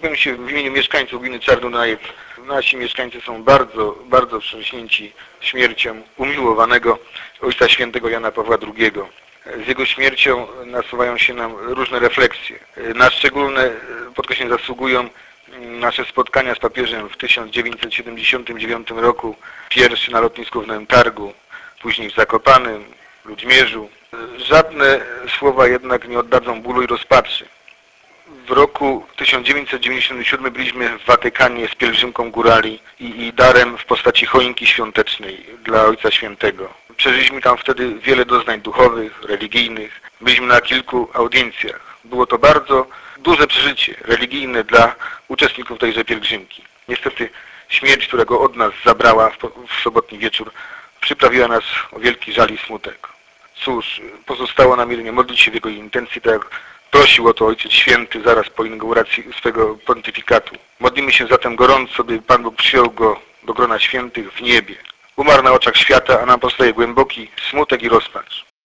wypowiem się w imieniu mieszkańców gminy Czarnonajew. Nasi mieszkańcy są bardzo, bardzo wstrząśnięci śmiercią umiłowanego Ojca Świętego Jana Pawła II. Z jego śmiercią nasuwają się nam różne refleksje. Na szczególne podkreślenie zasługują nasze spotkania z papieżem w 1979 roku, pierwszy na lotnisku w Nowym Targu, później w Zakopanem, w Ludźmierzu. Żadne słowa jednak nie oddadzą bólu i rozpaczy. W roku 1997 byliśmy w Watykanie z pielgrzymką górali i darem w postaci choinki świątecznej dla Ojca Świętego. Przeżyliśmy tam wtedy wiele doznań duchowych, religijnych. Byliśmy na kilku audiencjach. Było to bardzo duże przeżycie religijne dla uczestników tejże pielgrzymki. Niestety śmierć, która go od nas zabrała w sobotni wieczór, przyprawiła nas o wielki żal i smutek. Cóż, pozostało nam jedynie modlić się w jego intencji, tak jak prosił o to Ojciec Święty zaraz po inauguracji swego pontyfikatu. Modlimy się zatem gorąco, by Pan Bóg przyjął go do grona świętych w niebie. Umarł na oczach świata, a nam pozostaje głęboki smutek i rozpacz.